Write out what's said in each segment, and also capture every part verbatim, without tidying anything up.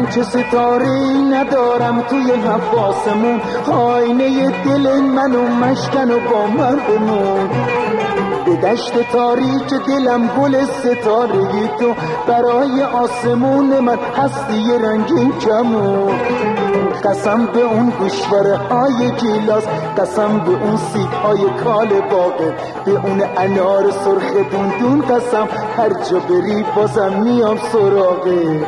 که ستاره‌ای ندارم توی حواسمون، آینه دل منو مشکن و با من بمون. به دشت تاریک دلم گل ستاره‌ای تو، برای آسمون من هستی رنگین کمون. قسم به اون گوشواره های گیلاس، قسم به اون سیب های کال باغه، به اون انار سرخ دوندون، قسم هر جا بری بازم میام سراغه.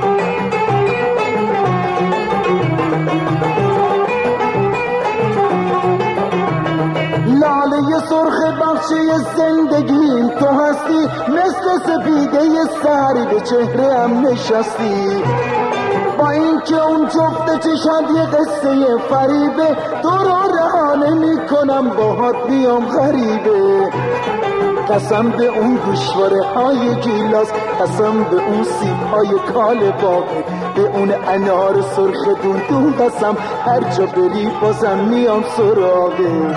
لاله سرخ بخشی زندگیم تو هستی، مثل سپیده سری به چهره هم نشستی. با این که اون جفت چشات یه قصه فریبه، تو رو رها نمی کنم باهات بیام غریبه. قسم به اون گوشواره های گیلاس، قسم به اون سیب های کال باغه، به اون انار سرخ دوندون، قسم هر جا بری بازم میام سراغه.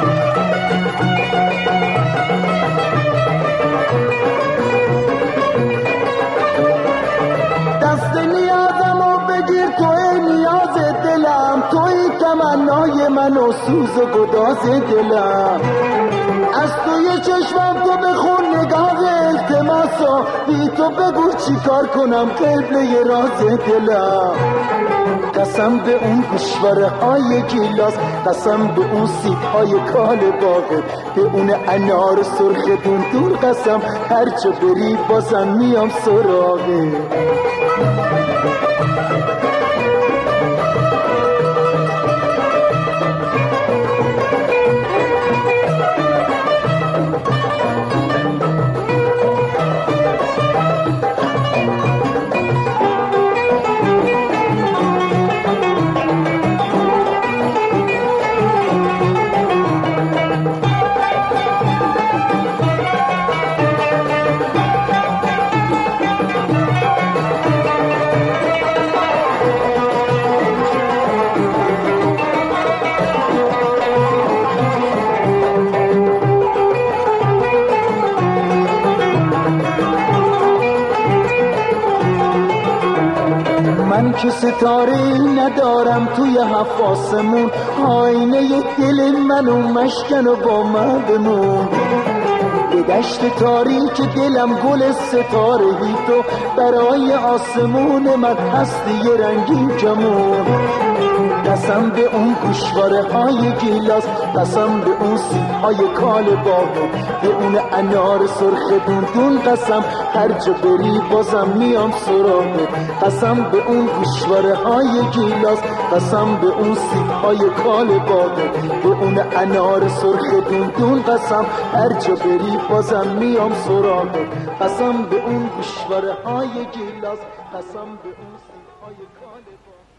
دست نیازمو بگیر، توی نیاز دلم، توی تمنای من و سوز و گداز دلم. از توی چشمم تو بخون نگاه التماسا، بی تو بگو چی کار کنم قبله راز دلم. قسم به اون گوشواره های گیلاس، قسم به اون سیب های کال باغه، به اون انار سرخ دوندون، قسم هر جا بری بازم میام سراغه. من که ستاره‌ای ندارم توی حواسمون، آینه دل منو مشکن و با من بمون. به دشت تاریک دلم گل ستاره‌ای تو، برای آسمون من هستی رنگین کمون. قسم به اون گوشواره های گیلاس، قسم به اون سیب های کال باغه، به اون انار سرخ دوندون، قسم هر جا بری بازم میام سراغه. قسم به اون گوشواره های گیلاس، قسم به اون سیب های کال باغه، به اون انار سرخ دوندون، قسم هر جا بری بازم میام سراغه. قسم به اون گوشواره های گیلاس، قسم به اون سیب های کال باغه.